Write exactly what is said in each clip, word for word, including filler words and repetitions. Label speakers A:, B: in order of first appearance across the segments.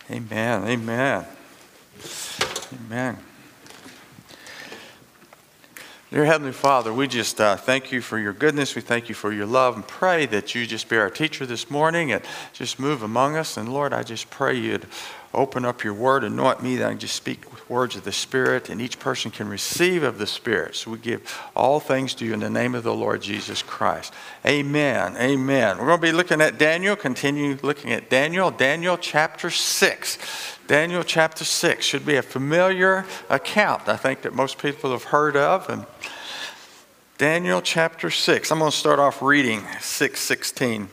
A: Amen. Amen. Amen. Dear Heavenly Father, we just uh, thank you for your goodness. We thank you for your love and pray that you just be our teacher this morning and just move among us. And Lord, I just pray you'd open up your word, anoint me, that I can just speak with words of the Spirit, and each person can receive of the Spirit. So we give all things to you in the name of the Lord Jesus Christ. Amen. Amen. We're going to be looking at Daniel, continue looking at Daniel, Daniel chapter six. Daniel chapter six should be a familiar account, I think, that most people have heard of. And Daniel chapter six, I'm going to start off reading six sixteen.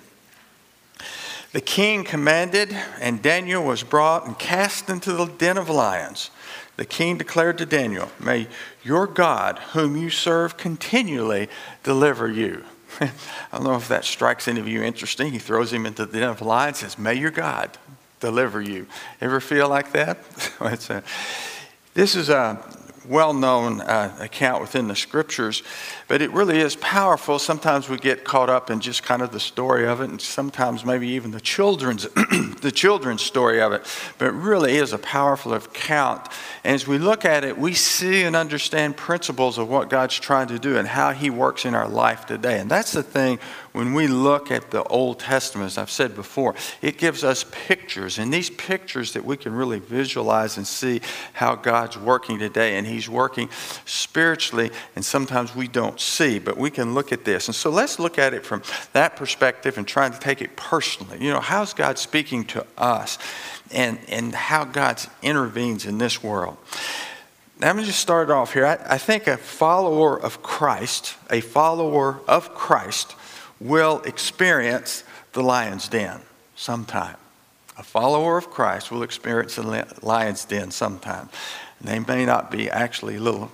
A: The king commanded, and Daniel was brought and cast into the den of lions. The king declared to Daniel, "May your God, whom you serve continually, deliver you." I don't know if that strikes any of you interesting. He throws him into the den of lions and says, "May your God deliver you." Ever feel like that? It's a, this is a well-known uh, account within the scriptures, but it really is powerful. Sometimes we get caught up in just kind of the story of it, and sometimes maybe even the children's the children's story of it. But it really is a powerful account. And as we look at it, we see and understand principles of what God's trying to do and how He works in our life today. And that's the thing when we look at the Old Testament, as I've said before, it gives us pictures, and these pictures that we can really visualize and see how God's working today. And He's working spiritually, and sometimes we don't see, but we can look at this. And so let's look at it from that perspective and trying to take it personally. You know, how's God speaking to us, and, and how God intervenes in this world? Now, let me just start off here. I, I think a follower of Christ, a follower of Christ will experience the lion's den sometime. A follower of Christ will experience the lion's den sometime. And they may not be actually little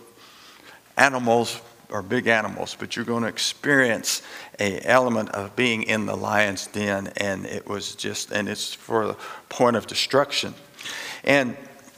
A: animals or big animals, but you're going to experience an element of being in the lion's den, and it was just, and it's for the point of destruction. And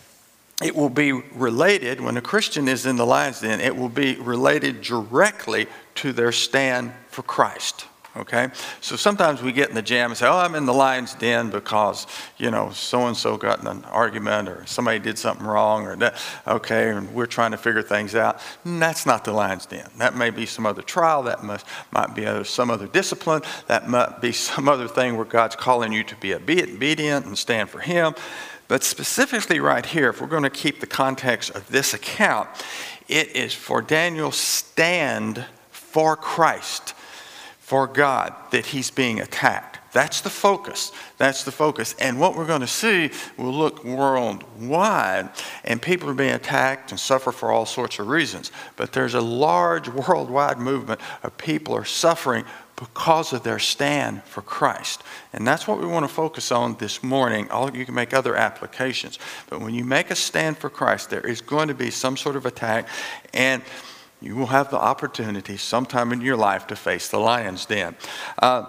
A: it will be related, when a Christian is in the lion's den, it will be related directly to their stand for Christ. Okay, so sometimes we get in the jam and say, "Oh, I'm in the lion's den because, you know, so-and-so got in an argument or somebody did something wrong or that." Okay, and we're trying to figure things out. And that's not the lion's den. That may be some other trial. That must, might be other, some other discipline. That might be some other thing where God's calling you to be obedient and stand for Him. But specifically right here, if we're going to keep the context of this account, it is for Daniel's stand for Christ, for God, that he's being attacked. That's the focus. That's the focus. And what we're going to see, we'll look worldwide, and people are being attacked and suffer for all sorts of reasons. But there's a large worldwide movement of people are suffering because of their stand for Christ. And that's what we want to focus on this morning. All you can make other applications. But when you make a stand for Christ, there is going to be some sort of attack, and you will have the opportunity sometime in your life to face the lion's den. Uh,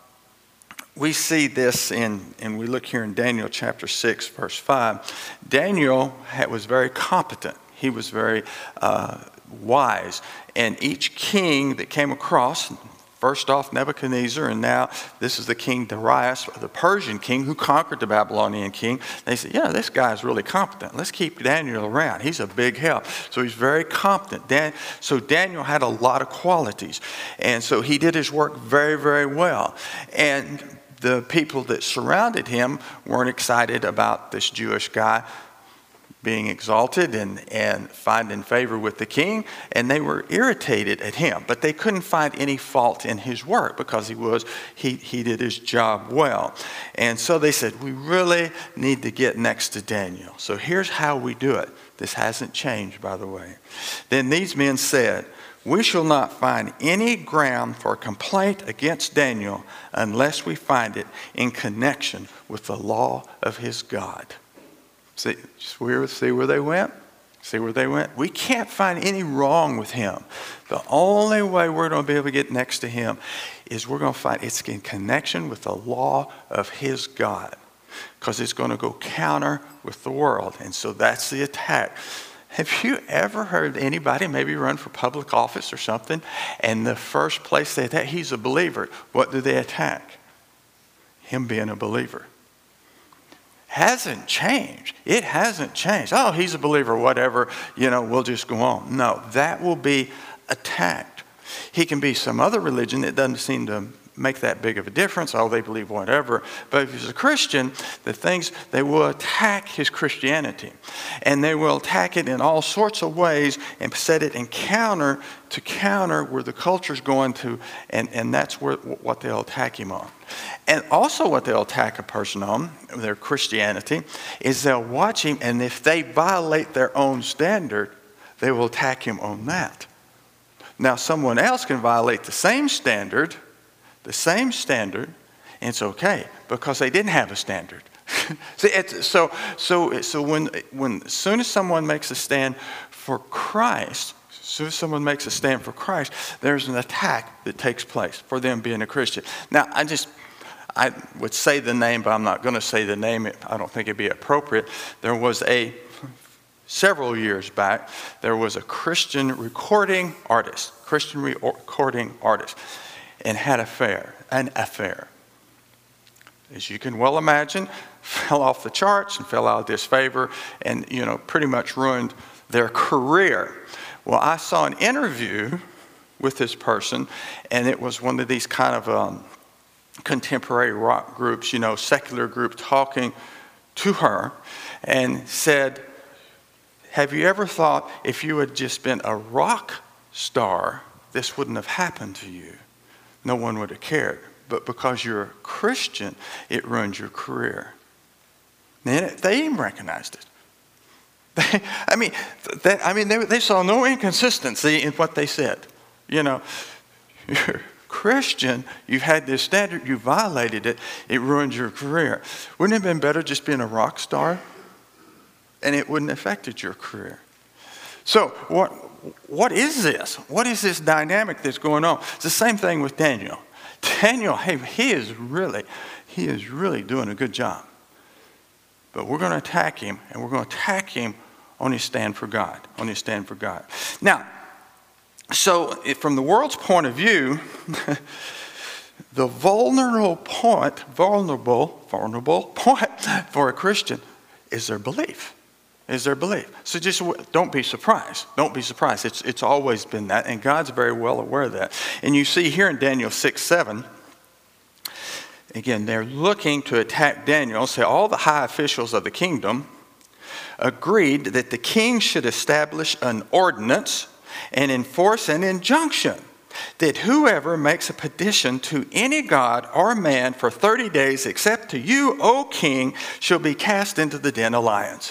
A: we see this in, and we look here in Daniel chapter six, verse five. Daniel had, was very competent. He was very uh, wise. And each king that came across, first off Nebuchadnezzar, and now this is the king Darius, the Persian king who conquered the Babylonian king. They said, "Yeah, this guy's really competent. Let's keep Daniel around. He's a big help." So he's very competent. Dan- so Daniel had a lot of qualities. And so he did his work very, very well. And the people that surrounded him weren't excited about this Jewish guy being exalted and, and finding favor with the king, and they were irritated at him, but they couldn't find any fault in his work because he was he he did his job well. And so they said, "We really need to get next to Daniel." So here's how we do it. This hasn't changed, by the way. Then these men said, "We shall not find any ground for complaint against Daniel unless we find it in connection with the law of his God." See, see where they went? See where they went? We can't find any wrong with him. The only way we're going to be able to get next to him is we're going to find it's in connection with the law of his God, because it's going to go counter with the world. And so that's the attack. Have you ever heard anybody maybe run for public office or something, and the first place they attack, he's a believer. What do they attack? Him being a believer. hasn't changed. It hasn't changed. Oh, he's a believer, whatever, you know, we'll just go on. No, that will be attacked. He can be some other religion that doesn't seem to make that big of a difference. Oh, they believe whatever. But if he's a Christian, the things, they will attack his Christianity. And they will attack it in all sorts of ways and set it in counter to counter where the culture's going to, and, and that's where, what they'll attack him on. And also what they'll attack a person on, their Christianity, is they'll watch him, and if they violate their own standard, they will attack him on that. Now, someone else can violate the same standard, the same standard, and it's okay because they didn't have a standard. See, it's, so, so, so when, when, as soon as someone makes a stand for Christ, as soon as someone makes a stand for Christ, there's an attack that takes place for them being a Christian. Now, I just, I would say the name, but I'm not going to say the name. I don't think it'd be appropriate. There was a, several years back, there was a Christian recording artist, Christian recording artist, and had affair, an affair. As you can well imagine, fell off the charts and fell out of disfavor and, you know, pretty much ruined their career. Well, I saw an interview with this person, and it was one of these kind of um, contemporary rock groups, you know, secular group talking to her and said, have you ever thought if you had just been a rock star, this wouldn't have happened to you? No one would have cared. But because you're a Christian, it ruins your career. And they even recognized it. They, I mean, they, I mean, they, they saw no inconsistency in what they said. You know, you're a Christian, you've had this standard, you violated it, it ruins your career. Wouldn't it have been better just being a rock star? And it wouldn't have affected your career. So what, what is this? What is this dynamic that's going on? It's the same thing with Daniel. Daniel, hey, he is really, he is really doing a good job. But we're going to attack him, and we're going to attack him on his stand for God, on his stand for God. Now, so if, from the world's point of view, the vulnerable point, vulnerable, vulnerable point for a Christian is their belief. Is their belief. So just don't be surprised. Don't be surprised. It's, it's always been that, and God's very well aware of that. And you see here in Daniel six seven, again, they're looking to attack Daniel. So all the high officials of the kingdom agreed that the king should establish an ordinance and enforce an injunction that whoever makes a petition to any god or man for thirty days except to you, O king, shall be cast into the den of lions.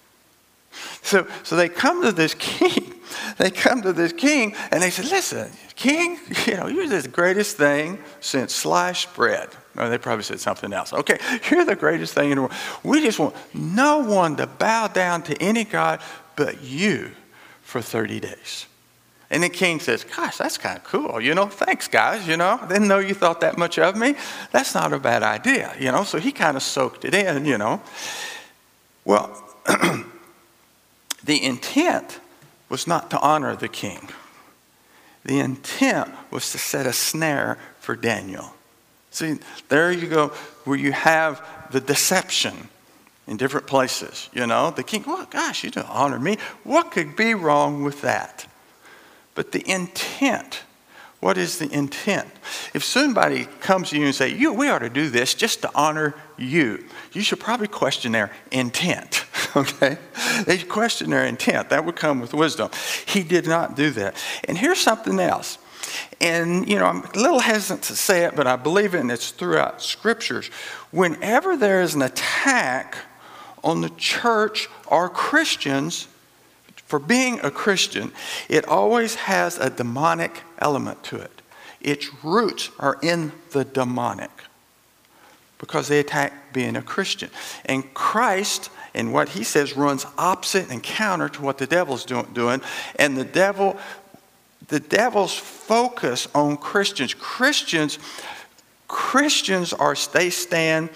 A: So, so they come to this king, they come to this king, and they said, listen, king, you know, you're the greatest thing since sliced bread. Or they probably said something else. Okay, you're the greatest thing in the world. We just want no one to bow down to any god but you for thirty days. And the king says, gosh, that's kind of cool, you know, thanks, guys, you know. I didn't know you thought that much of me. That's not a bad idea, you know. So he kind of soaked it in, you know. Well, the intent was not to honor the king. The intent was to set a snare for Daniel. See, there you go, where you have the deception in different places, you know. The king, well, gosh, you don't honor me. What could be wrong with that? But the intent, what is the intent? If somebody comes to you and say, you, we ought to do this just to honor you, you should probably question their intent, okay? They question their intent. That would come with wisdom. He did not do that. And here's something else. And, you know, I'm a little hesitant to say it, but I believe it, and it's throughout scriptures. Whenever there is an attack on the church or Christians for being a Christian, it always has a demonic element to it. Its roots are in the demonic because they attack being a Christian. And Christ, and what he says, runs opposite and counter to what the devil's doing. And the devil, the devil's focus on Christians. Christians, Christians are, they stand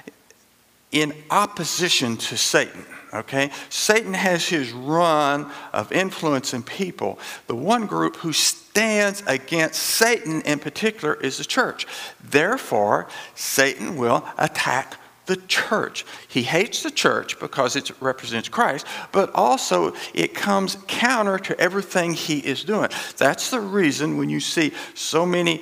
A: in opposition to Satan. Okay, Satan has his run of influencing people. The one group who stands against Satan in particular is the church. Therefore, Satan will attack the church. He hates the church because it represents Christ, but also it comes counter to everything he is doing. That's the reason when you see so many,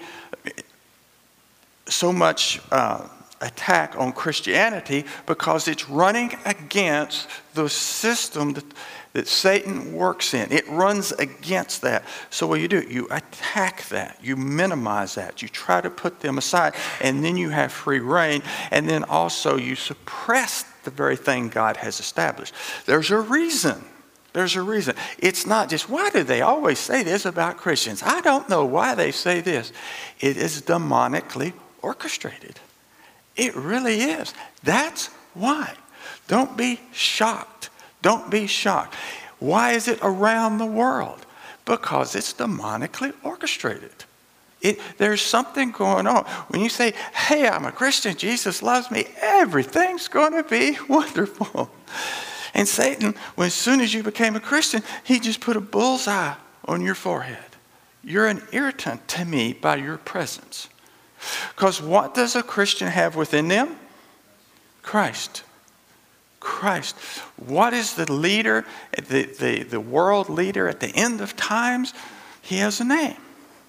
A: so much uh, attack on Christianity, because it's running against the system that, that Satan works in. It runs against that. So what you do, you attack that, you minimize that, you try to put them aside, and then you have free reign, and then also you suppress the very thing God has established. There's a reason. There's a reason. It's not just, why do they always say this about Christians? I don't know why they say this. It is demonically orchestrated. It really is. That's why. Don't be shocked. Don't be shocked. Why is it around the world? Because it's demonically orchestrated. It, there's something going on. When you say, hey, I'm a Christian, Jesus loves me, everything's going to be wonderful. And Satan, when as soon as you became a Christian, he just put a bullseye on your forehead. You're an irritant to me by your presence. Because what does a Christian have within them? Christ. Christ. What is the leader, the, the, the world leader at the end of times? He has a name.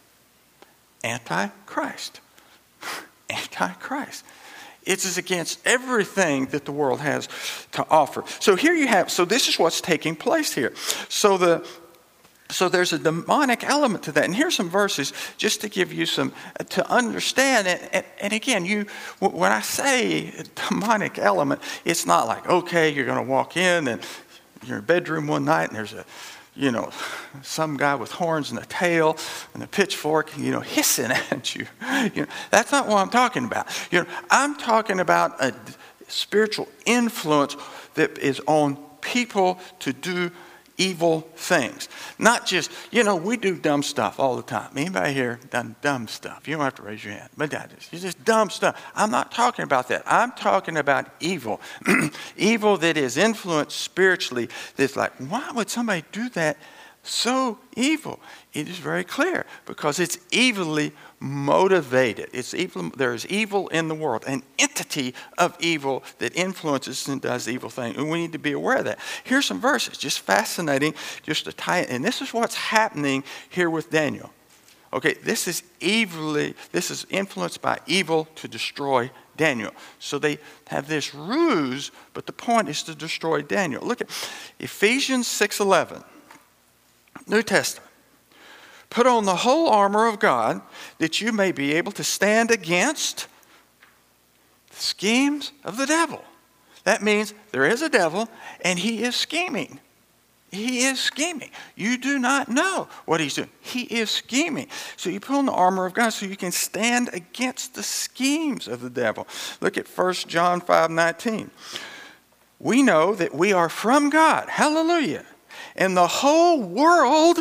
A: Antichrist. Antichrist. It's against everything that the world has to offer. So here you have, so this is what's taking place here. So the So there's a demonic element to that. And here's some verses just to give you some, to understand it. And, and again, you, when I say demonic element, it's not like, okay, you're going to walk in and you're in your bedroom one night and there's a, you know, some guy with horns and a tail and a pitchfork, you know, hissing at you. You know, that's not what I'm talking about. You know, I'm talking about a spiritual influence that is on people to do evil things. Not just, you know, we do dumb stuff all the time. Anybody here done dumb stuff? You don't have to raise your hand. But that is, it's just dumb stuff. I'm not talking about that. I'm talking about evil. Evil that is influenced spiritually. That's like, why would somebody do that? So evil. It is very clear because it's evilly motivated. It's evil. There is evil in the world, an entity of evil that influences and does evil things. And we need to be aware of that. Here's some verses, just fascinating, just to tie it. And this is what's happening here with Daniel. Okay, this is evilly, this is influenced by evil to destroy Daniel. So they have this ruse, but the point is to destroy Daniel. Look at Ephesians six eleven. New Testament. Put on the whole armor of God that you may be able to stand against the schemes of the devil. That means there is a devil and he is scheming. He is scheming. You do not know what he's doing. He is scheming. So you put on the armor of God so you can stand against the schemes of the devil. Look at First John five nineteen. We know that we are from God. Hallelujah. And the whole world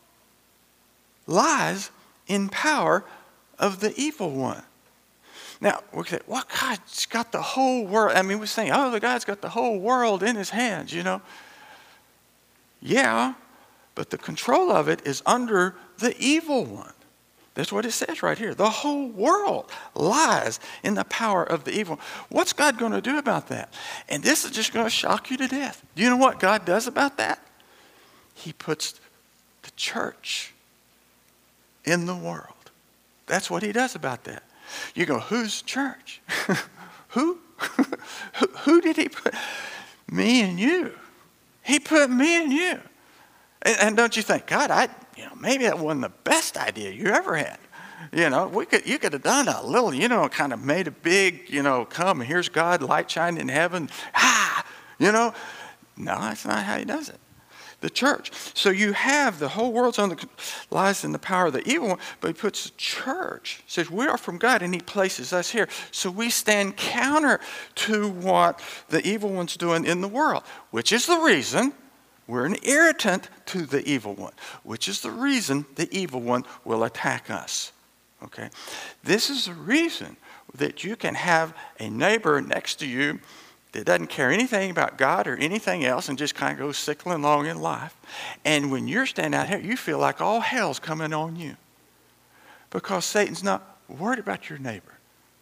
A: lies in power of the evil one. Now, we say, well, God's got the whole world. I mean, we're saying, oh, the God's got the whole world in his hands, you know. Yeah, but the control of it is under the evil one. That's what it says right here. The whole world lies in the power of the evil. What's God going to do about that? And this is just going to shock you to death. Do you know what God does about that? He puts the church in the world. That's what he does about that. You go, whose church? Who? who? Who did he put? Me and you. He put me and you. And, and don't you think, God, I, you know, maybe that wasn't the best idea you ever had. You know, we could, you could have done a little, you know, kind of made a big, you know, come, here's God, light shining in heaven. Ah, you know. No, that's not how he does it. The church. So you have the whole world's on the lies in the power of the evil one, but he puts the church, says we are from God, and he places us here. So we stand counter to what the evil one's doing in the world, which is the reason we're an irritant to the evil one, which is the reason the evil one will attack us. Okay? This is the reason that you can have a neighbor next to you that doesn't care anything about God or anything else and just kind of goes sickling along in life. And when you're standing out here, you feel like all hell's coming on you. Because Satan's not worried about your neighbor.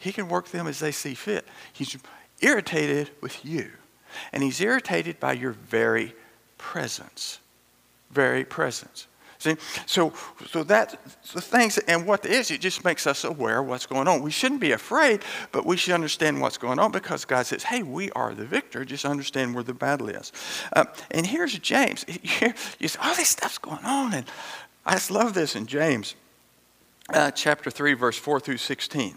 A: He can work them as they see fit. He's irritated with you. And he's irritated by your very presence. Very presence. See, so so that's the things, and what it is, it just makes us aware of what's going on. We shouldn't be afraid, but we should understand what's going on because God says, hey, we are the victor. Just understand where the battle is. Uh, and here's James. You say, all this stuff's going on, and I just love this in James uh, chapter three, verse four through sixteen.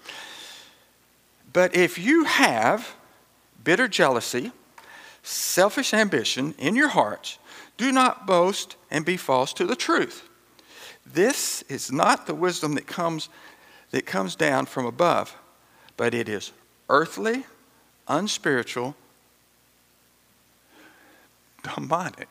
A: But if you have bitter jealousy, selfish ambition in your hearts, do not boast and be false to the truth. This is not the wisdom that comes that comes down from above, but it is earthly, unspiritual, demonic.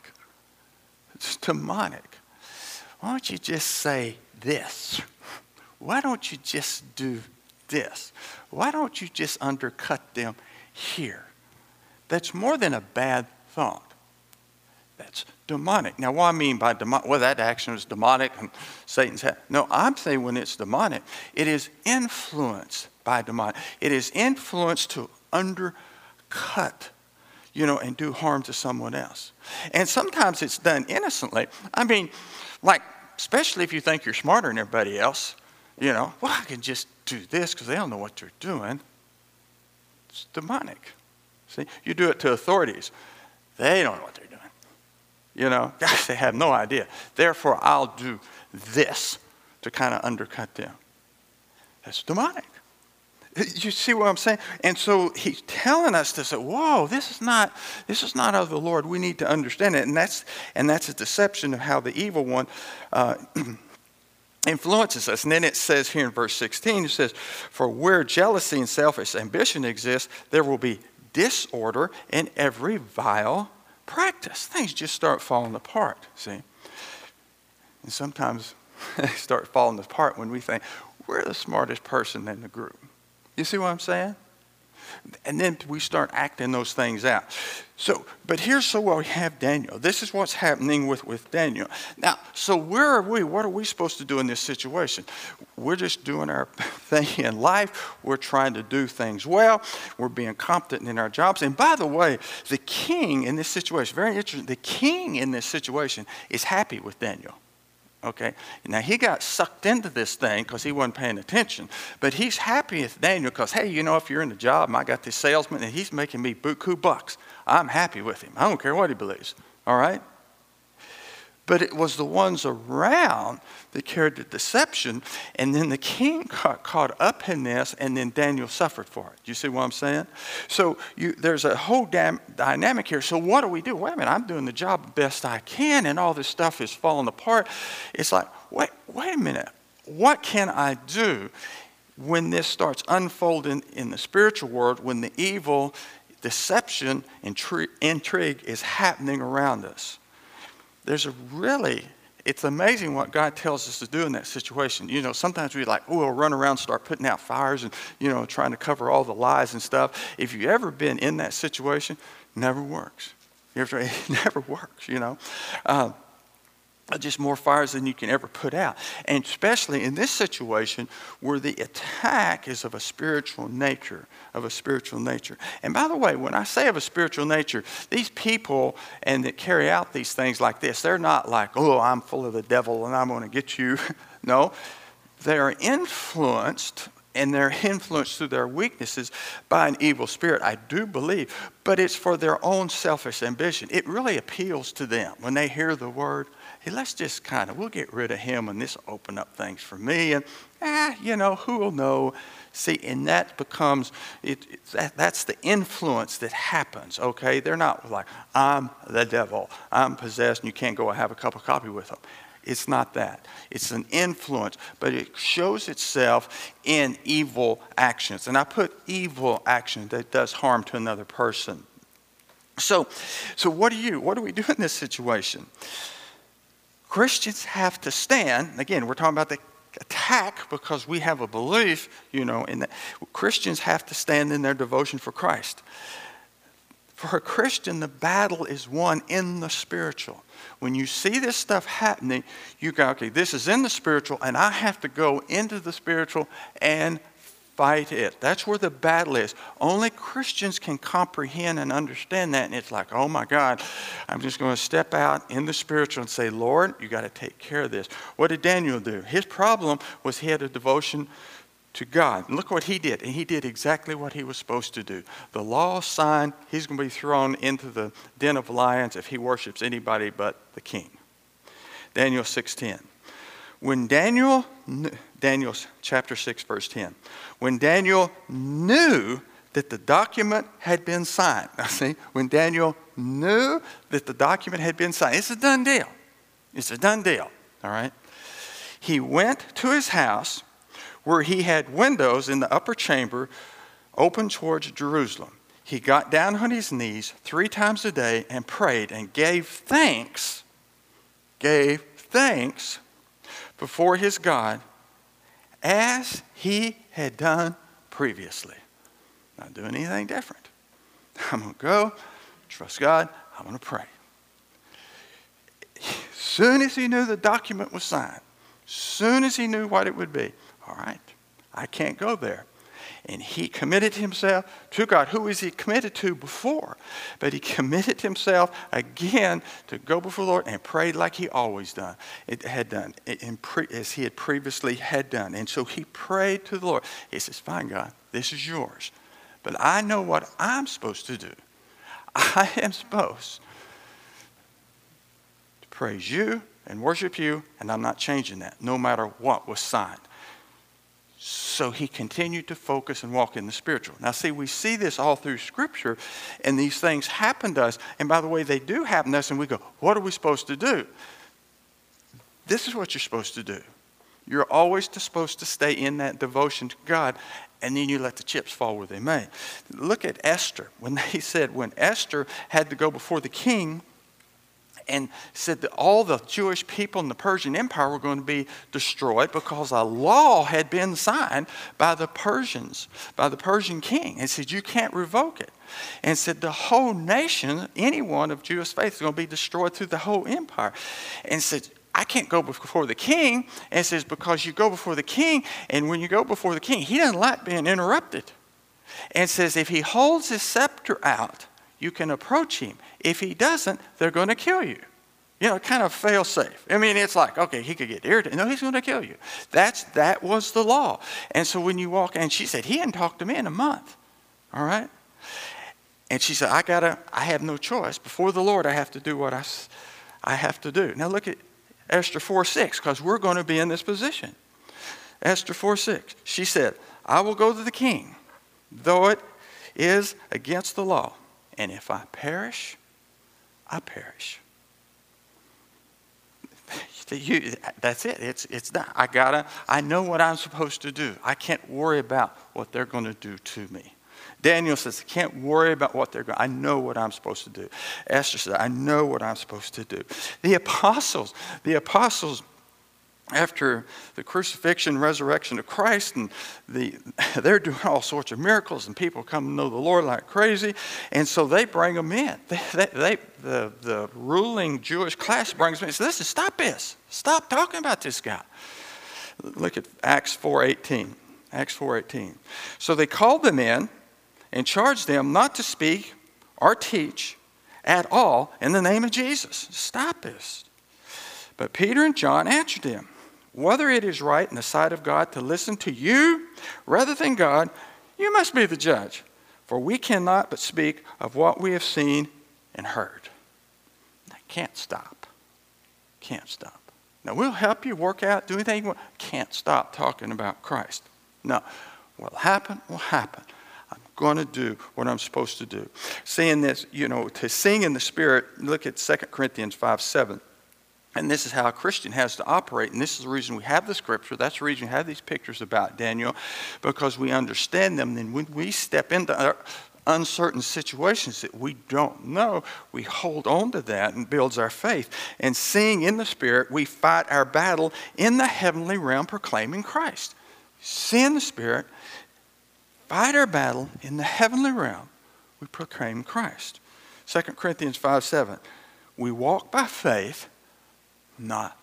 A: It's demonic. Why don't you just say this? Why don't you just do this? Why don't you just undercut them here? That's more than a bad thought. That's demonic. Now, what I mean by demonic, well, that action is demonic and Satan's head. No, I'm saying when it's demonic, it is influenced by demonic. It is influenced to undercut, you know, and do harm to someone else. And sometimes it's done innocently. I mean, like, especially if you think you're smarter than everybody else, you know, well, I can just do this because they don't know what they're doing. It's demonic. See, you do it to authorities. They don't know what they're doing. You know, gosh, they have no idea. Therefore, I'll do this to kind of undercut them. That's demonic. You see what I'm saying? And so he's telling us to say, whoa, this is not, this is not of the Lord. We need to understand it. And that's, and that's a deception of how the evil one uh, influences us. And then it says here in verse sixteen, it says, for where jealousy and selfish ambition exist, there will be disorder in every vile practice. Things just start falling apart, see? And sometimes they start falling apart when we think we're the smartest person in the group. You see what I'm saying? And then we start acting those things out. So, but here's so what we have Daniel. This is what's happening with, with Daniel. Now, so where are we? What are we supposed to do in this situation? We're just doing our thing in life. We're trying to do things well. We're being competent in our jobs. And by the way, the king in this situation, very interesting, the king in this situation is happy with Daniel. Okay, now he got sucked into this thing because he wasn't paying attention. But he's happy with Daniel because, hey, you know, if you're in the job and I got this salesman and he's making me buku bucks, I'm happy with him. I don't care what he believes. All right? But it was the ones around that carried the deception, and then the king got caught up in this, and then Daniel suffered for it. You see what I'm saying? So you, there's a whole damn dynamic here. So what do we do? Wait a minute, I'm doing the job best I can, and all this stuff is falling apart. It's like, wait, wait a minute. What can I do when this starts unfolding in the spiritual world, when the evil, deception, and intri- intrigue is happening around us? There's a really, it's amazing what God tells us to do in that situation. You know, sometimes we like, oh, we'll run around, start putting out fires and, you know, trying to cover all the lies and stuff. If you've ever been in that situation, it never works. You ever, it never works, you know. Uh, just more fires than you can ever put out. And especially in this situation where the attack is of a spiritual nature, of a spiritual nature. And by the way, when I say of a spiritual nature, these people and that carry out these things like this, they're not like, oh, I'm full of the devil and I'm going to get you. No, they are influenced, and they're influenced through their weaknesses by an evil spirit, I do believe. But it's for their own selfish ambition. It really appeals to them when they hear the word. Hey, let's just kind of, we'll get rid of him and this will open up things for me. And, ah, you know, who will know? See, and that becomes, it, it, that, that's the influence that happens, okay? They're not like, I'm the devil, I'm possessed, and you can't go and have a cup of coffee with them. It's not that. It's an influence, but it shows itself in evil actions. And I put evil action that does harm to another person. So, so what do you, what do we do in this situation? Christians have to stand, again, we're talking about the attack because we have a belief, you know, in that Christians have to stand in their devotion for Christ. For a Christian, the battle is won in the spiritual. When you see this stuff happening, you go, okay, this is in the spiritual, and I have to go into the spiritual and fight it. That's where the battle is. Only Christians can comprehend and understand that. And it's like, oh my God, I'm just going to step out in the spiritual and say, Lord, you got to take care of this. What did Daniel do? His problem was he had a devotion to God. And look what he did. And he did exactly what he was supposed to do. The law signed, he's going to be thrown into the den of lions if he worships anybody but the king. Daniel six ten. When Daniel, Daniel chapter six, verse ten. When Daniel knew that the document had been signed. Now see, when Daniel knew that the document had been signed, it's a done deal. It's a done deal, all right? He went to his house where he had windows in the upper chamber open towards Jerusalem. He got down on his knees three times a day and prayed and gave thanks, gave thanks before his God as he had done previously. Not doing anything different. I'm going to go, trust God, I'm going to pray. As soon as he knew the document was signed, as soon as he knew what it would be, all right, I can't go there. And he committed himself to God. Who was he committed to before? But he committed himself again to go before the Lord and prayed like he always done. It had done, it, pre, as he had previously had done. And so he prayed to the Lord. He says, fine, God, this is yours. But I know what I'm supposed to do. I am supposed to praise you and worship you, and I'm not changing that, no matter what was signed. So he continued to focus and walk in the spiritual. Now see, we see this all through Scripture, and these things happen to us. And by the way, they do happen to us, and we go, what are we supposed to do? This is what you're supposed to do. You're always supposed to stay in that devotion to God, and then you let the chips fall where they may. Look at Esther. When they said, when Esther had to go before the king, and said that all the Jewish people in the Persian Empire were going to be destroyed because a law had been signed by the Persians, by the Persian king. And said, you can't revoke it. And said, the whole nation, anyone of Jewish faith, is going to be destroyed through the whole empire. And said, I can't go before the king. And says, because you go before the king, and when you go before the king, he doesn't like being interrupted. And says, if he holds his scepter out, you can approach him. If he doesn't, they're going to kill you. You know, kind of fail safe. I mean, it's like, okay, he could get irritated. No, he's going to kill you. That's That was the law. And so when you walk, and she said, he hadn't talked to me in a month. All right? And she said, I gotta, I have no choice. Before the Lord, I have to do what I, I have to do. Now look at Esther four six, because we're going to be in this position. Esther four six. She said, I will go to the king, though it is against the law. And if I perish, I perish. You, that's it. It's it's not. I gotta. I know what I'm supposed to do. I can't worry about what they're going to do to me. Daniel says, I can't worry about what they're going. I know what I'm supposed to do. Esther said, I know what I'm supposed to do. The apostles, the apostles. After the crucifixion, resurrection of Christ, and the, they're doing all sorts of miracles, and people come to know the Lord like crazy, and so they bring them in. They, they, they, the, the ruling Jewish class brings them in and says, listen, stop this. Stop talking about this guy. Look at Acts four eighteen. Acts four eighteen. So they called them in and charged them not to speak or teach at all in the name of Jesus. Stop this. But Peter and John answered him, whether it is right in the sight of God to listen to you rather than God, you must be the judge. For we cannot but speak of what we have seen and heard. I can't stop. Can't stop. Now, we'll help you work out, do anything you want. Can't stop talking about Christ. No. What'll happen will happen. I'm going to do what I'm supposed to do. Saying this, you know, to sing in the Spirit, look at Second Corinthians five seven. And this is how a Christian has to operate. And this is the reason we have the Scripture. That's the reason we have these pictures about Daniel, because we understand them. Then when we step into uncertain situations that we don't know, we hold on to that and builds our faith. And sing in the Spirit, we fight our battle in the heavenly realm proclaiming Christ. Sing in the Spirit, fight our battle in the heavenly realm, we proclaim Christ. Second Corinthians five seven. We walk by faith, not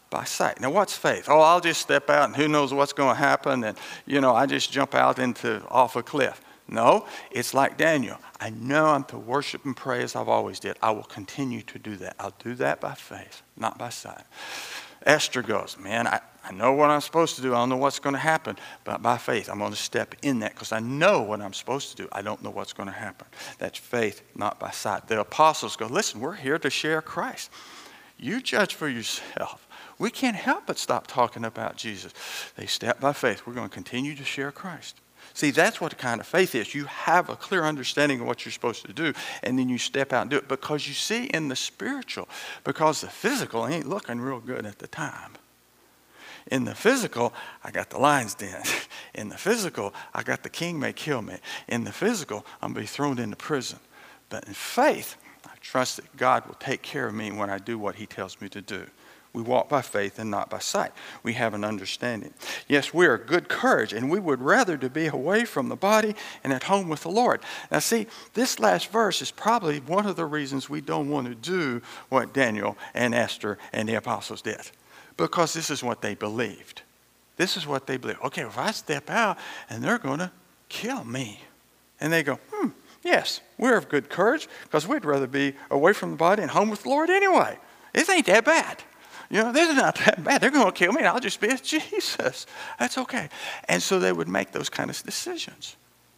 A: by sight. Now, what's faith? Oh, I'll just step out and who knows what's going to happen, and, you know, I just jump out into off a cliff. No, it's like Daniel. I know I'm to worship and pray as I've always did. I will continue to do that. I'll do that by faith, not by sight. Esther goes, man, I, I know what I'm supposed to do. I don't know what's going to happen. But by faith, I'm going to step in that because I know what I'm supposed to do. I don't know what's going to happen. That's faith, not by sight. The apostles go, listen, we're here to share Christ. You judge for yourself. We can't help but stop talking about Jesus. They step by faith. We're going to continue to share Christ. See, that's what the kind of faith is. You have a clear understanding of what you're supposed to do, and then you step out and do it because you see in the spiritual, because the physical ain't looking real good at the time. In the physical, I got the lion's den. In the physical, I got the king may kill me. In the physical, I'm going to be thrown into prison. But in faith, I trust that God will take care of me when I do what he tells me to do. We walk by faith and not by sight. We have an understanding. Yes, we are good courage, and we would rather to be away from the body and at home with the Lord. Now see, this last verse is probably one of the reasons we don't want to do what Daniel and Esther and the apostles did. Because this is what they believed. This is what they believed. Okay, if I step out and they're going to kill me. And they go, hmm, yes, we're of good courage because we'd rather be away from the body and home with the Lord anyway. It ain't that bad. You know, this is not that bad. They're going to kill me and I'll just be with Jesus. That's okay. And so they would make those kind of decisions.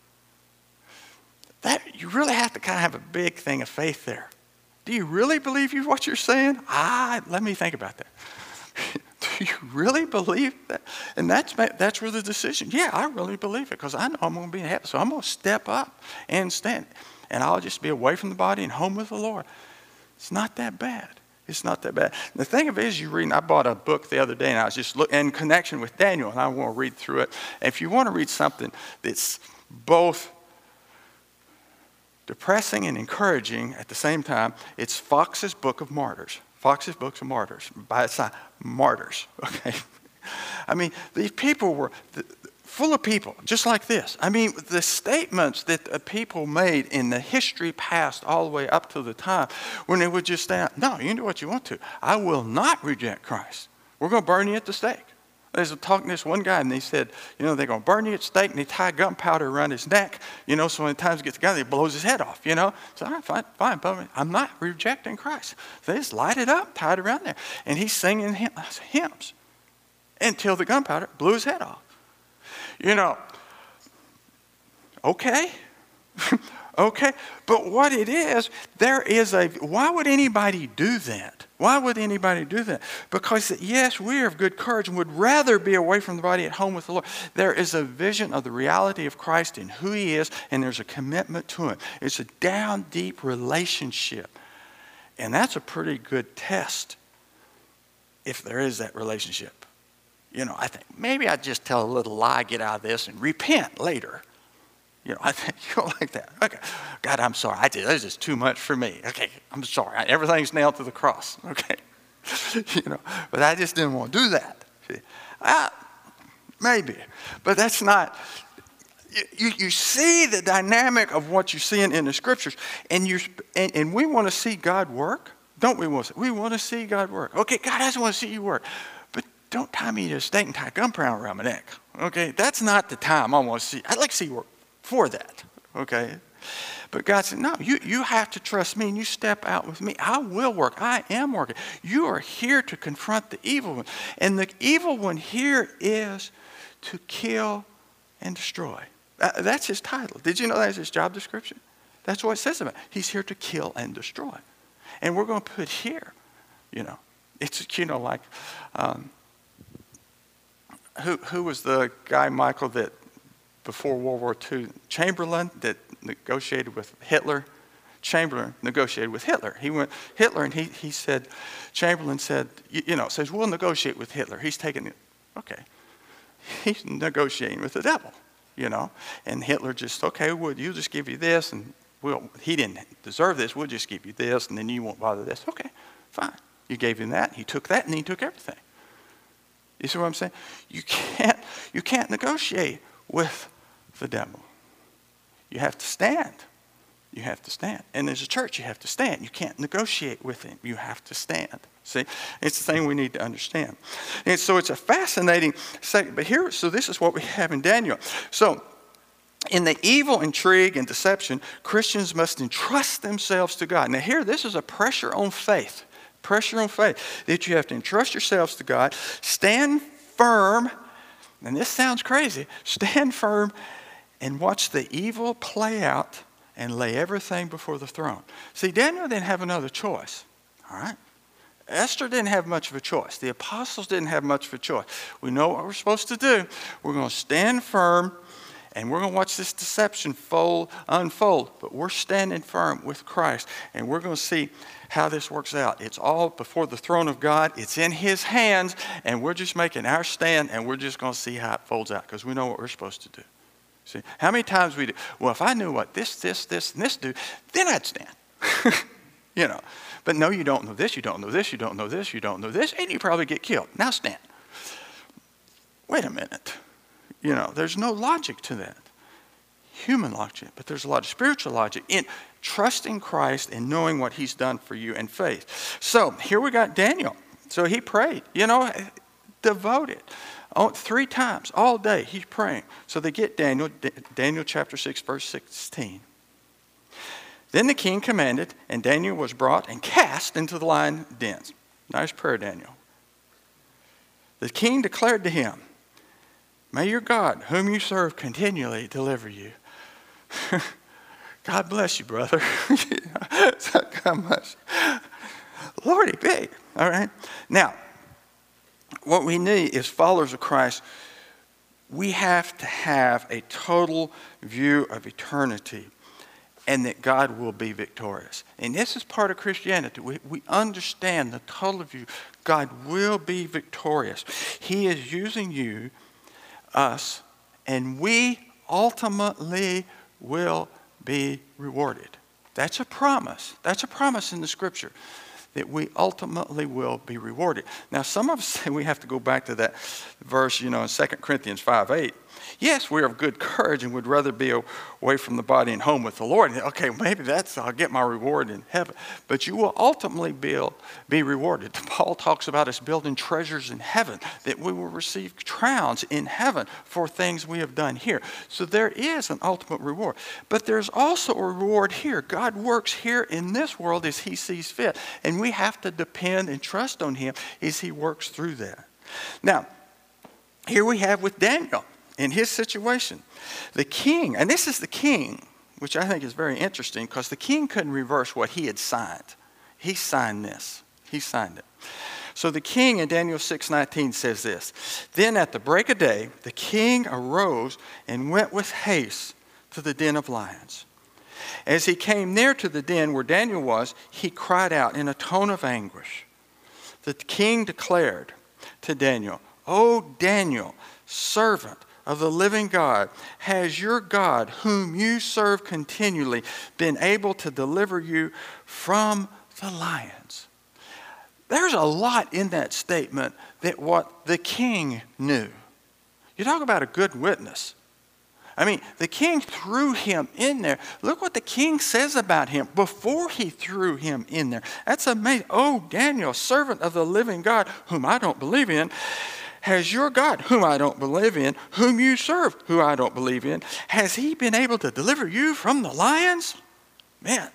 A: That you really have to kind of have a big thing of faith there. Do you really believe you what you're saying? Ah, let me think about that. Do you really believe that? And that's that's where the decision. Yeah, I really believe it because I know I'm going to be in heaven. So I'm going to step up and stand. And I'll just be away from the body and home with the Lord. It's not that bad. It's not that bad. The thing of it is, you read, I bought a book the other day, and I was just looking in connection with Daniel, and I want to read through it. If you want to read something that's both depressing and encouraging at the same time, it's Fox's Book of Martyrs. Fox's Books of Martyrs. By its side, martyrs. Okay. I mean, these people were full of people, just like this. I mean, the statements that the people made in the history past all the way up to the time when they would just stand, no, you can do what you want to. I will not reject Christ. We're going to burn you at the stake. There's a talking to this one guy, and they said, you know, they're going to burn you at the stake, and they tie gunpowder around his neck, you know, so when the times get together, it blows his head off, you know. So, all right, fine, fine, but I'm not rejecting Christ. So they just light it up, tie it around there, and he's singing hymns until the gunpowder blew his head off. You know, okay, okay, but what it is, there is a, why would anybody do that? Why would anybody do that? Because, yes, we are of good courage and would rather be away from the body at home with the Lord. There is a vision of the reality of Christ and who he is, and there's a commitment to him. It's a down deep relationship, and that's a pretty good test if there is that relationship. You know, I think maybe I just tell a little lie, get out of this, and repent later. You know, I think you know, like that. Okay, God, I'm sorry. I did. This is too much for me. Okay, I'm sorry. Everything's nailed to the cross. Okay, you know, but I just didn't want to do that. See? Uh, maybe, but that's not. You, you see the dynamic of what you're seeing in the scriptures, and you and, and we want to see God work, don't we? Want to, we want to see God work. Okay, God, I just want to see you work. Don't tie me to a stake and tie gunpowder around my neck. Okay, that's not the time I want to see. I'd like to see you work for that. Okay, but God said, no, you, you have to trust me and you step out with me. I will work. I am working. You are here to confront the evil one. And the evil one here is to kill and destroy. That, that's his title. Did you know that's his job description? That's what it says about it. He's here to kill and destroy. And we're going to put here, you know, it's, you know, like, um, Who who was the guy, Michael, that before World War Two, Chamberlain, that negotiated with Hitler? Chamberlain negotiated with Hitler. He went, Hitler, and he, he said, Chamberlain said, you, you know, says, we'll negotiate with Hitler. He's taking it. Okay. He's negotiating with the devil, you know. And Hitler just, okay, well, you'll just give you this, and we'll, he didn't deserve this. We'll just give you this, and then you won't bother this. Okay, fine. You gave him that, he took that, and he took everything. You see what I'm saying? You can't, you can't negotiate with the devil. You have to stand You have to stand. And as a church, you have to stand. You can't negotiate with him. You have to stand. See, it's the thing we need to understand. And so it's a fascinating second. But here, so this is what we have in Daniel. So in the evil, intrigue, and deception, Christians must entrust themselves to God. Now here, this is a pressure on faith. Pressure on faith. That you have to entrust yourselves to God. Stand firm. And this sounds crazy. Stand firm and watch the evil play out and lay everything before the throne. See, Daniel didn't have another choice. All right? Esther didn't have much of a choice. The apostles didn't have much of a choice. We know what we're supposed to do. We're going to stand firm, and we're going to watch this deception fold, unfold. But we're standing firm with Christ, and we're going to see how this works out. It's all before the throne of God. It's in his hands, and we're just making our stand, and we're just going to see how it folds out, because we know what we're supposed to do. See, how many times we do, well, if I knew what this, this, this, and this do, then I'd stand. You know. But no, you don't know this, you don't know this, you don't know this, you don't know this, and you probably get killed. Now stand. Wait a minute. You know, there's no logic to that. Human logic, but there's a lot of spiritual logic in trusting Christ and knowing what he's done for you in faith. So here we got Daniel. So he prayed, you know, devoted. Oh, three times all day he's praying. So they get Daniel, Daniel chapter six, verse sixteen. Then the king commanded, and Daniel was brought and cast into the lion dens. Nice prayer, Daniel. The king declared to him, may your God, whom you serve continually, deliver you. God bless you, brother. God bless you. Lordy be. All right. Now, what we need is followers of Christ. We have to have a total view of eternity and that God will be victorious. And this is part of Christianity. We, we understand the total view. God will be victorious. He is using you, us, and we ultimately will be rewarded. That's a promise. That's a promise in the scripture, that we ultimately will be rewarded. Now, some of us say we have to go back to that verse, you know, in Second Corinthians five eight. Yes, we are of good courage and would rather be away from the body and home with the Lord. Okay, maybe that's, I'll get my reward in heaven. But you will ultimately be, be rewarded. Paul talks about us building treasures in heaven, that we will receive crowns in heaven for things we have done here. So there is an ultimate reward. But there's also a reward here. God works here in this world as he sees fit. And we have to depend and trust on him as he works through that. Now, here we have with Daniel. In his situation, the king, and this is the king, which I think is very interesting because the king couldn't reverse what he had signed. He signed this. He signed it. So the king in Daniel six nineteen says this, then at the break of day, the king arose and went with haste to the den of lions. As he came near to the den where Daniel was, he cried out in a tone of anguish. The king declared to Daniel, O Daniel, servant of the living God, has your God, whom you serve continually, been able to deliver you from the lions? There's a lot in that statement that what the king knew. You talk about a good witness. I mean, the king threw him in there. Look what the king says about him before he threw him in there. That's amazing. Oh, Daniel, servant of the living God, whom I don't believe in, has your God, whom I don't believe in, whom you serve, who I don't believe in, has he been able to deliver you from the lions? Man.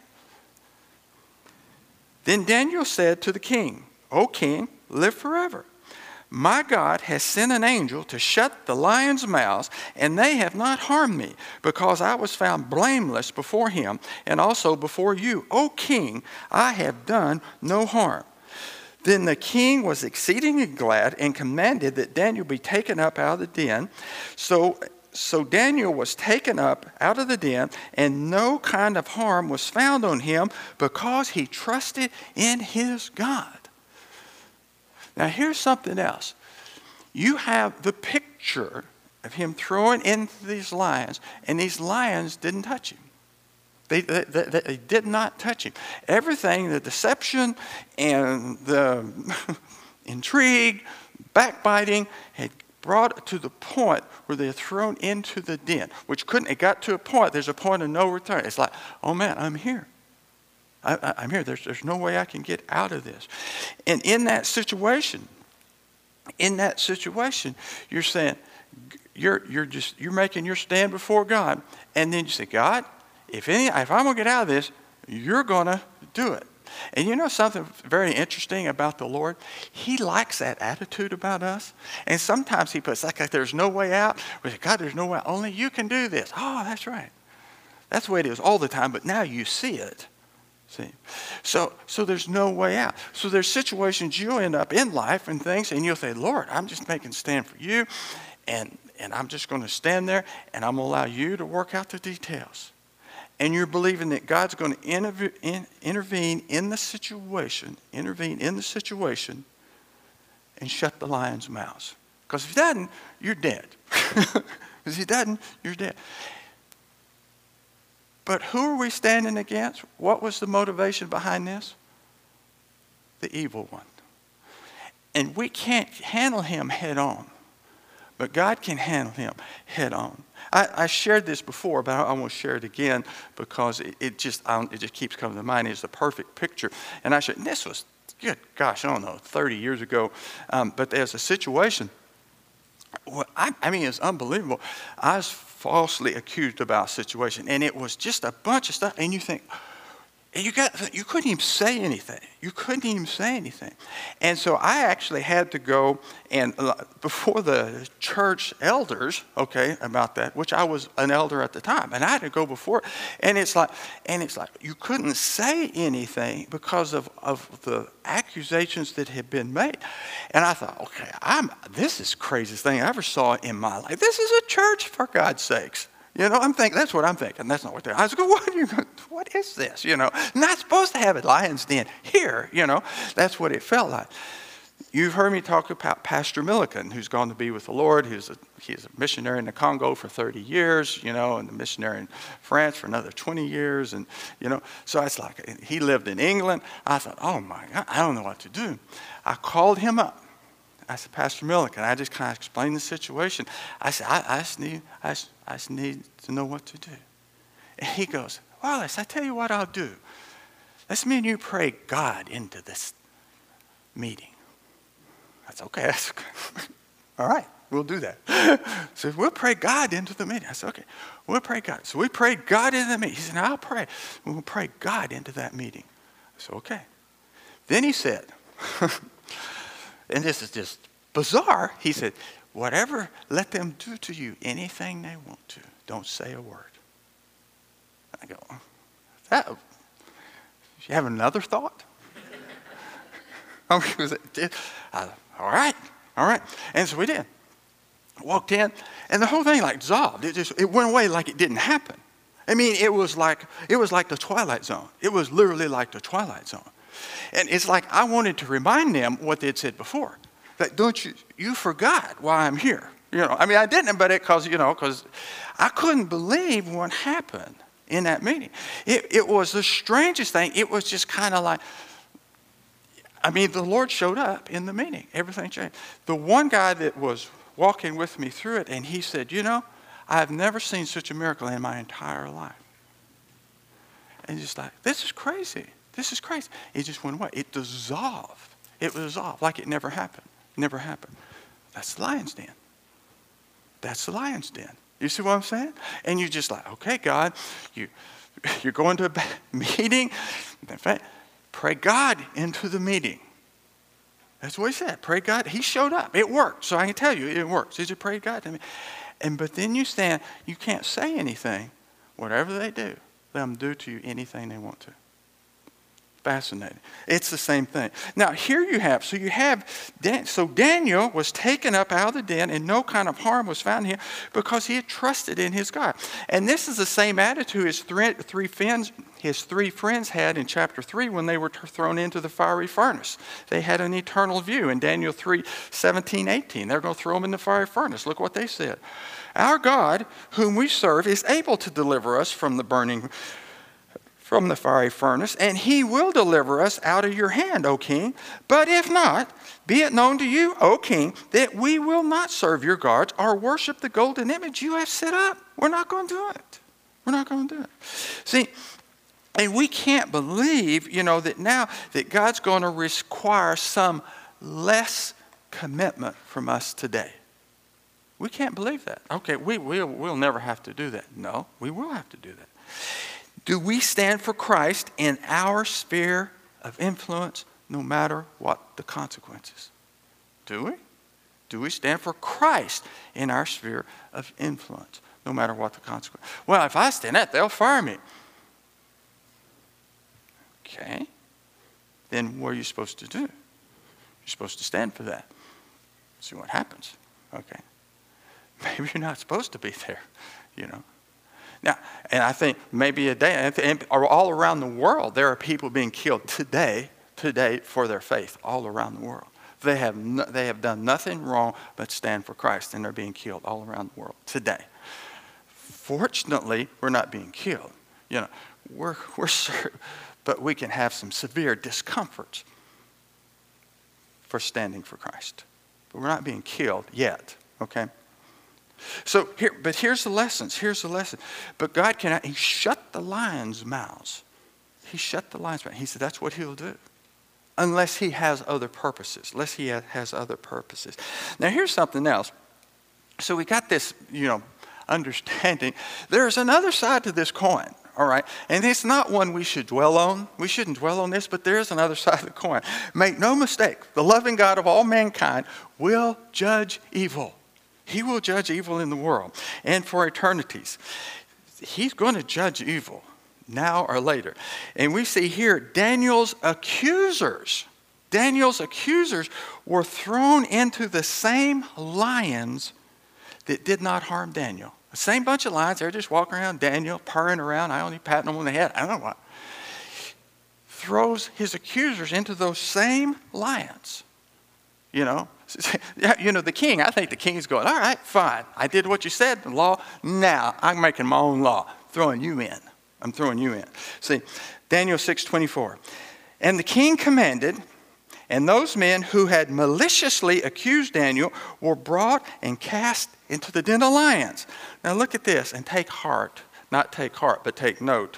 A: Then Daniel said to the king, O king, live forever. My God has sent an angel to shut the lions' mouths, and they have not harmed me, because I was found blameless before him, and also before you. O king, I have done no harm. Then the king was exceedingly glad and commanded that Daniel be taken up out of the den. So, so Daniel was taken up out of the den, and no kind of harm was found on him because he trusted in his God. Now here's something else. You have the picture of him throwing into these lions, and these lions didn't touch him. They, they, they, they did not touch him. Everything, the deception and the intrigue, backbiting, had brought to the point where they're thrown into the den, which couldn't, it got to a point, there's a point of no return. It's like, oh man, I'm here. I, I, I'm here. There's, there's no way I can get out of this. And in that situation, in that situation, you're saying, you're, you're just, you're making your stand before God. And then you say, God, if any, if I'm going to get out of this, you're going to do it. And you know something very interesting about the Lord? He likes that attitude about us. And sometimes he puts like, like there's no way out. We say, God, there's no way out. Only you can do this. Oh, that's right. That's the way it is all the time. But now you see it. See? So, so there's no way out. So there's situations you'll end up in life and things, and you'll say, Lord, I'm just making a stand for you. And, and I'm just going to stand there, and I'm going to allow you to work out the details. And you're believing that God's going to interve- in, intervene in the situation, intervene in the situation, and shut the lion's mouths. Because if he doesn't, you're dead. If he doesn't, you're dead. But who are we standing against? What was the motivation behind this? The evil one. And we can't handle him head on. But God can handle him head on. I, I shared this before, but I, I want to share it again because it, it just I don't, it just keeps coming to mind. It's the perfect picture. And I said, this was, good gosh, I don't know, thirty years ago. Um, but there's a situation. Well, I, I mean, it's unbelievable. I was falsely accused about a situation, and it was just a bunch of stuff. And you think, you got, you couldn't even say anything. You couldn't even say anything. And so I actually had to go and before the church elders, okay, about that, which I was an elder at the time, and I had to go before. And it's like, and it's like you couldn't say anything because of, of the accusations that had been made. And I thought, okay, I'm this is the craziest thing I ever saw in my life. This is a church, for God's sakes. You know, I'm thinking, that's what I'm thinking. That's not what they're, I was going, what are you going, what is this? You know, not supposed to have a lion's den here, you know. That's what it felt like. You've heard me talk about Pastor Milliken, who's gone to be with the Lord. He's a, he's a missionary in the Congo for thirty years, you know, and a missionary in France for another twenty years. And, you know, so it's like, he lived in England. I thought, oh my God, I don't know what to do. I called him up. I said, Pastor Milliken, I just kind of explained the situation. I said, I, I, just need, I, just, I just need to know what to do. And he goes, Wallace, I tell you what I'll do. Let's me and you pray God into this meeting. That's okay. That's okay. All right, we'll do that. So we'll pray God into the meeting. I said, okay, we'll pray God. So we prayed God into the meeting. He said, now I'll pray. We'll pray God into that meeting. I said, okay. Then he said, and this is just bizarre. He said, whatever, let them do to you anything they want to. Don't say a word. I go, that, you have another thought? I was, uh, all right, all right. And so we did. Walked in, and the whole thing like dissolved. It just it went away like it didn't happen. I mean, it was like it was like the Twilight Zone. It was literally like the Twilight Zone. And it's like I wanted to remind them what they'd said before. That don't you, you forgot why I'm here. You know, I mean, I didn't, but it because, you know, because I couldn't believe what happened in that meeting. It, it was the strangest thing. It was just kind of like, I mean, the Lord showed up in the meeting. Everything changed. The one guy that was walking with me through it, and he said, you know, I've never seen such a miracle in my entire life. And just like, this is crazy. This is crazy. It just went away. It dissolved. It dissolved like it never happened. It never happened. That's the lion's den. That's the lion's den. You see what I'm saying? And you're just like, okay, God, you, you're going to a meeting. In fact, pray God into the meeting. That's what he said. Pray God. He showed up. It worked. So I can tell you it works. He said, pray God. And but then you stand, you can't say anything. Whatever they do, let them do to you anything they want to. Fascinating. It's the same thing. Now, here you have, so you have, so Daniel was taken up out of the den and no kind of harm was found in him because he had trusted in his God. And this is the same attitude his three, three friends, his three friends had in chapter three when they were thrown into the fiery furnace. They had an eternal view in Daniel three, seventeen, eighteen. They're going to throw them in the fiery furnace. Look what they said. Our God, whom we serve, is able to deliver us from the burning
B: from the fiery furnace, and he will deliver us out of your hand, O king. But if not, be it known to you, O king, that we will not serve your gods or worship the golden image you have set up. We're not going to do it. We're not going to do it. See, and we can't believe, you know, that now that God's going to require some less commitment from us today. We can't believe that. Okay, we, we'll, we'll never have to do that. No, we will have to do that. Do we stand for Christ in our sphere of influence no matter what the consequences? Do we? Do we stand for Christ in our sphere of influence no matter what the consequences? Well, if I stand that, they'll fire me. Okay. Then what are you supposed to do? You're supposed to stand for that. See what happens. Okay. Maybe you're not supposed to be there, you know. Now, and I think maybe a day, and all around the world, there are people being killed today, today for their faith, all around the world. They have no, they have done nothing wrong but stand for Christ, and they're being killed all around the world today. Fortunately, we're not being killed. You know, we're we're but we can have some severe discomforts for standing for Christ. But we're not being killed yet. Okay. So here, but here's the lessons. Here's the lesson. But God cannot. He shut the lions' mouths. He shut the lions' mouths. He said that's what He'll do, unless He has other purposes. Unless He has other purposes. Now here's something else. So we got this, you know, understanding. There's another side to this coin. All right, and it's not one we should dwell on. We shouldn't dwell on this, but there is another side of the coin. Make no mistake, the loving God of all mankind will judge evil. He will judge evil in the world and for eternities. He's going to judge evil now or later. And we see here Daniel's accusers. Daniel's accusers were thrown into the same lions that did not harm Daniel. The same bunch of lions. They're just walking around Daniel, purring around. I only patting them on the head. I don't know what. Throws his accusers into those same lions. You know, you know, the king, I think the king's going, all right, fine. I did what you said, the law. Now I'm making my own law. Throwing you in. I'm throwing you in. See, Daniel six twenty-four. And the king commanded, and those men who had maliciously accused Daniel were brought and cast into the den of lions. Now look at this and take heart. Not take heart, but take note.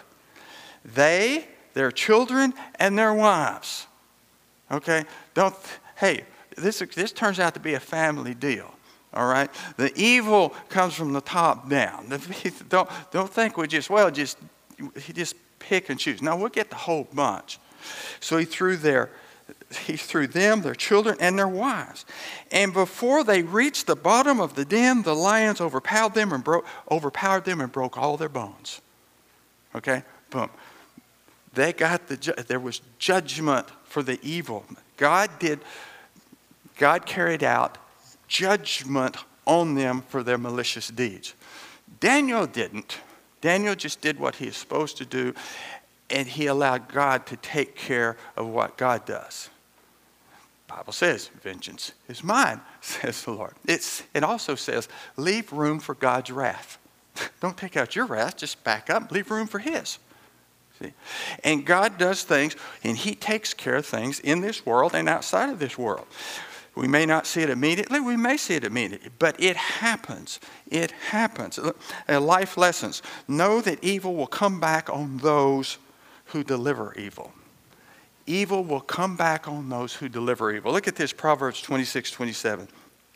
B: They, their children, and their wives. Okay? Don't, hey, this, this turns out to be a family deal. All right? The evil comes from the top down. Don't, don't think we just, well, just, he just pick and choose. No, we'll get the whole bunch. So he threw their He threw them, their children, and their wives. And before they reached the bottom of the den, the lions overpowered them and broke, overpowered them and broke all their bones. Okay? Boom. They got the, there was judgment for the evil. God did, God carried out judgment on them for their malicious deeds. Daniel didn't. Daniel just did what he was supposed to do. And he allowed God to take care of what God does. The Bible says, vengeance is mine, says the Lord. It's, it also says, leave room for God's wrath. Don't take out your wrath, just back up, leave room for His. See? And God does things, and He takes care of things in this world and outside of this world. We may not see it immediately, we may see it immediately, but it happens. It happens. Uh, life lessons. Know that evil will come back on those who deliver evil. Evil will come back on those who deliver evil. Look at this, Proverbs twenty-six twenty-seven.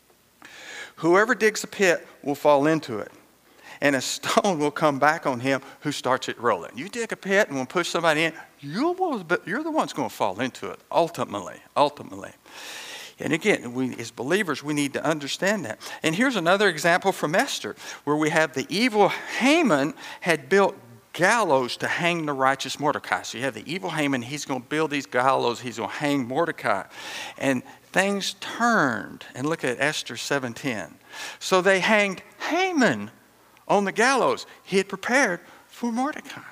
B: Whoever digs a pit will fall into it, and a stone will come back on him who starts it rolling. You dig a pit and will push somebody in, you're the one's going to fall into it, ultimately, ultimately. And again, we, as believers, we need to understand that. And here's another example from Esther, where we have the evil Haman had built gallows to hang the righteous Mordecai. So you have the evil Haman, he's going to build these gallows, he's going to hang Mordecai. And things turned. And look at Esther seven ten. So they hanged Haman on the gallows he had prepared for Mordecai.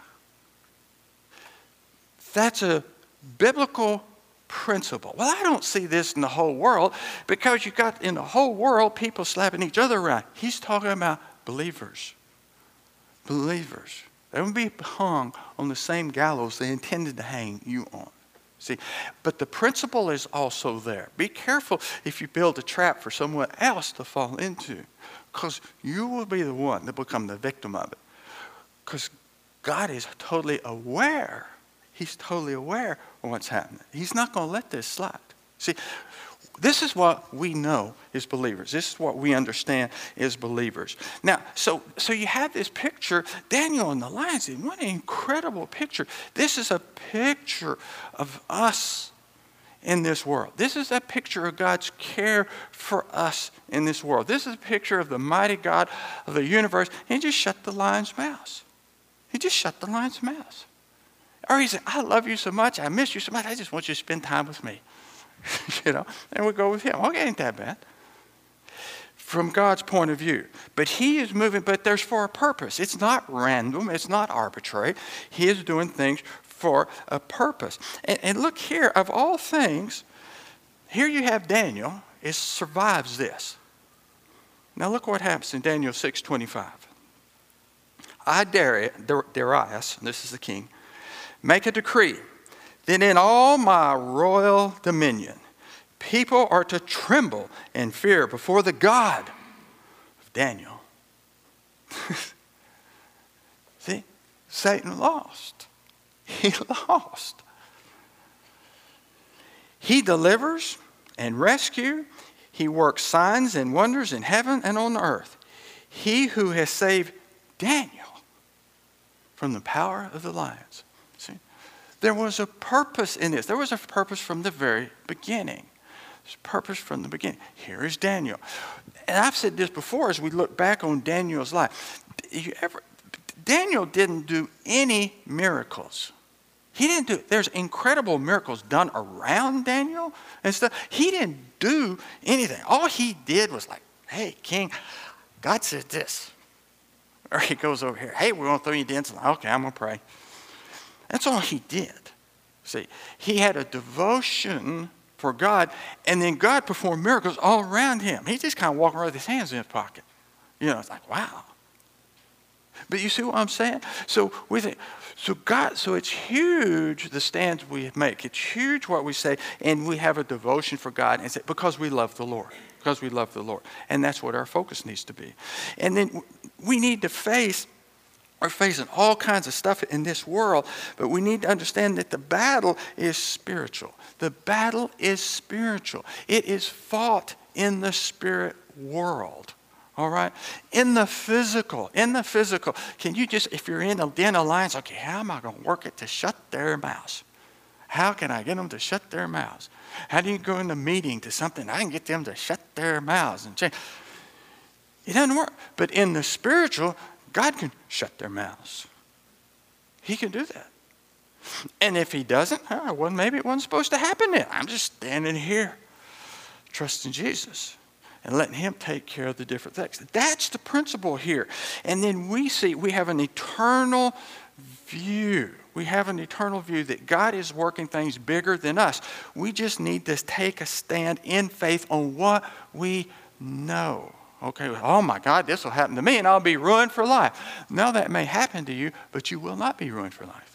B: That's a biblical principle. Well, I don't see this in the whole world, because you got in the whole world people slapping each other around. He's talking about believers. Believers. They would be hung on the same gallows they intended to hang you on. See, but the principle is also there. Be careful if you build a trap for someone else to fall into, because you will be the one that become the victim of it. Because God is totally aware. He's totally aware of what's happening. He's not going to let this slide. See, this is what we know as believers. This is what we understand as believers. Now, so so you have this picture, Daniel and the lions. What an incredible picture. This is a picture of us in this world. This is a picture of God's care for us in this world. This is a picture of the mighty God of the universe. He just shut the lion's mouth. He just shut the lion's mouth. Or he said, I love you so much. I miss you so much. I just want you to spend time with me. You know, and we go with him. Okay, ain't that bad. From God's point of view. But he is moving, but there's for a purpose. It's not random. It's not arbitrary. He is doing things for a purpose. And, and look here, of all things, here you have Daniel. It survives this. Now look what happens in Daniel six twenty-five. I, Darius, this is the king, make a decree that in all my royal dominion, people are to tremble and fear before the God of Daniel. See, Satan lost. He lost. He delivers and rescues. He works signs and wonders in heaven and on the earth. He who has saved Daniel from the power of the lions. See? There was a purpose in this. There was a purpose from the very beginning. There's a purpose from the beginning. Here is Daniel. And I've said this before as we look back on Daniel's life. You ever, Daniel didn't do any miracles. He didn't do, there's incredible miracles done around Daniel and stuff. He didn't do anything. All he did was like, hey, king, God said this. Or he goes over here, hey, we want to throw you dancing. Okay, I'm going to pray. That's all he did. See, he had a devotion for God, and then God performed miracles all around him. He's just kind of walking around with his hands in his pocket. You know, it's like, wow. But you see what I'm saying? So we think, so God, so it's huge the stands we make. It's huge what we say, and we have a devotion for God, and say, because we love the Lord. Because we love the Lord. And that's what our focus needs to be. And then we need to face We're facing all kinds of stuff in this world, but we need to understand that the battle is spiritual. The battle is spiritual. It is fought in the spirit world. All right? In the physical. In the physical. Can you just, if you're in a den of lions, okay, how am I going to work it to shut their mouths? How can I get them to shut their mouths? How do you go in a meeting to something? I can get them to shut their mouths and change. It doesn't work. But in the spiritual, God can shut their mouths. He can do that. And if he doesn't, oh, well, maybe it wasn't supposed to happen then. I'm just standing here trusting Jesus and letting him take care of the different things. That's the principle here. And then we see we have an eternal view. We have an eternal view that God is working things bigger than us. We just need to take a stand in faith on what we know. Okay, oh my God, this will happen to me and I'll be ruined for life. No, that may happen to you, but you will not be ruined for life.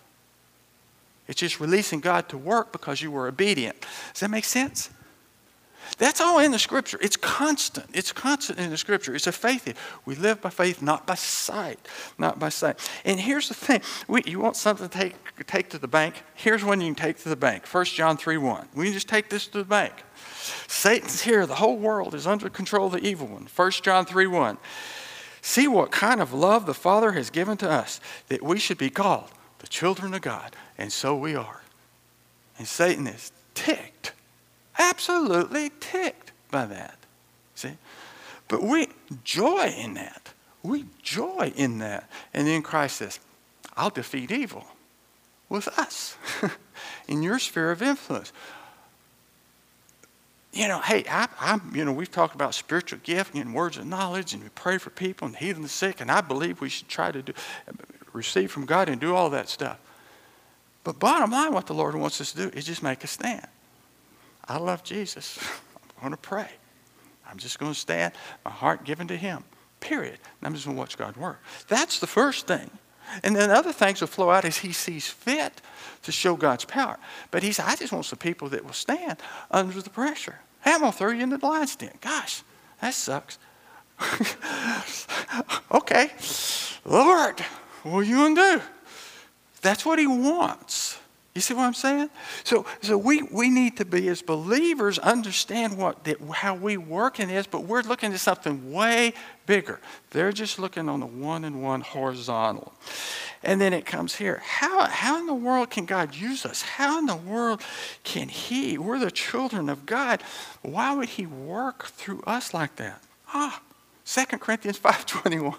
B: It's just releasing God to work because you were obedient. Does that make sense? That's all in the Scripture. It's constant. It's constant in the Scripture. It's a faith. We live by faith, not by sight. Not by sight. And here's the thing. We, you want something to take, take to the bank? Here's one you can take to the bank. First John three one. We can just take this to the bank. Satan's here. The whole world is under control of the evil one. First John three one. See what kind of love the Father has given to us, that we should be called the children of God. And so we are. And Satan is ticked. Absolutely ticked by that. See? But we joy in that. We joy in that. And then Christ says, I'll defeat evil with us in your sphere of influence. You know, hey, I, I'm, you know, we've talked about spiritual gift and words of knowledge, and we pray for people and healing the sick, and I believe we should try to do, receive from God and do all that stuff. But bottom line, what the Lord wants us to do is just make a stand. I love Jesus. I'm going to pray. I'm just going to stand, my heart given to him, period. And I'm just going to watch God work. That's the first thing. And then other things will flow out as he sees fit to show God's power. But he said, I just want some people that will stand under the pressure. Hey, I'm going to throw you into the lion's den. Gosh, that sucks. Okay, Lord, what are you going to do? That's what he wants. You see what I'm saying? So, so we, we need to be, as believers, understand what that, how we work in this, but we're looking at something way bigger. They're just looking on the one and one horizontal. And then it comes here. How, how in the world can God use us? How in the world can he? We're the children of God. Why would he work through us like that? Ah, Second Corinthians five twenty-one.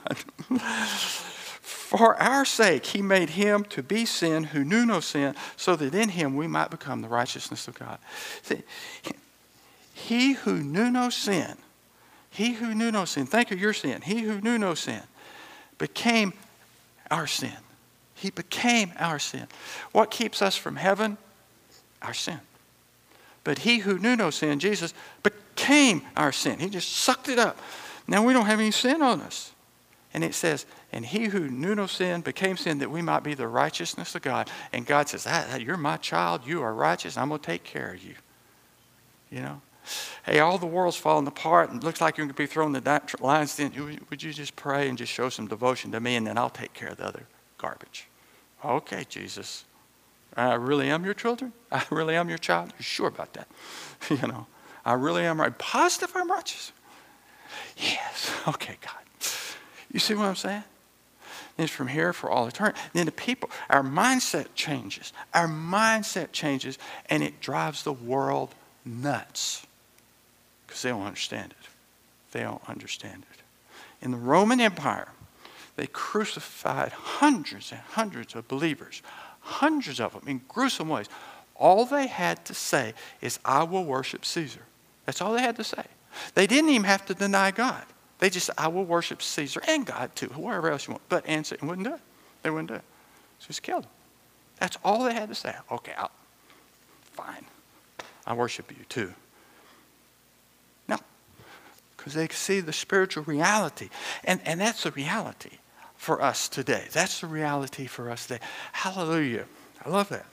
B: For our sake, he made him to be sin who knew no sin, so that in him we might become the righteousness of God. See, he who knew no sin, he who knew no sin, think of your sin. He who knew no sin became our sin. He became our sin. What keeps us from heaven? Our sin. But he who knew no sin, Jesus, became our sin. He just sucked it up. Now we don't have any sin on us. And it says, and he who knew no sin became sin that we might be the righteousness of God. And God says, ah, you're my child. You are righteous. I'm going to take care of you. You know? Hey, all the world's falling apart and it looks like you're going to be thrown in the lion's den. Would you just pray and just show some devotion to me and then I'll take care of the other garbage? Okay, Jesus. I really am your children? I really am your child? You're sure about that? You know, I really am right. Positive I'm righteous? Yes. Okay, God. You see what I'm saying? It's from here for all eternity. Then the people, our mindset changes. Our mindset changes and it drives the world nuts because they don't understand it. They don't understand it. In the Roman Empire, they crucified hundreds and hundreds of believers, hundreds of them in gruesome ways. All they had to say is, I will worship Caesar. That's all they had to say. They didn't even have to deny God. They just, I will worship Caesar and God too, whoever else you want. But answer, and wouldn't do it. They wouldn't do it. So just killed them. That's all they had to say. Okay, I'll, fine. I worship you too. No. Because they see the spiritual reality. And, and that's the reality for us today. That's the reality for us today. Hallelujah. I love that.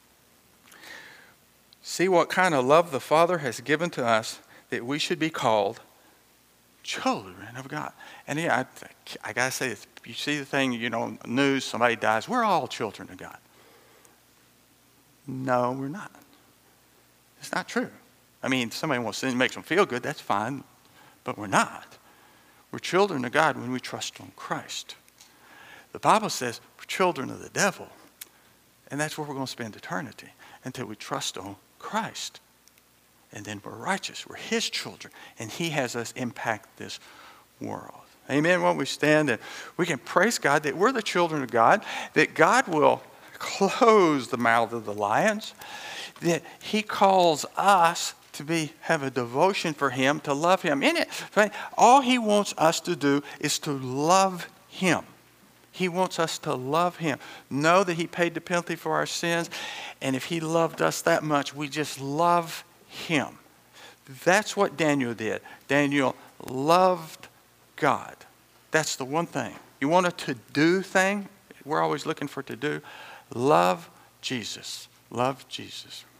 B: See what kind of love the Father has given to us that we should be called children of God. And yeah, I, I got to say this. You see the thing, you know, news, somebody dies. We're all children of God. No, we're not. It's not true. I mean, somebody wants to make them feel good, that's fine. But we're not. We're children of God when we trust on Christ. The Bible says we're children of the devil. And that's where we're going to spend eternity until we trust on Christ. And then we're righteous. We're his children. And he has us impact this world. Amen. When we stand and we can praise God that we're the children of God, that God will close the mouth of the lions, that he calls us to be have a devotion for him, to love him. In it, right? All he wants us to do is to love him. He wants us to love him. Know that he paid the penalty for our sins. And if he loved us that much, we just love him. That's what Daniel did. Daniel loved God. That's the one thing. You want a to-do thing? We're always looking for to-do. Love Jesus. Love Jesus.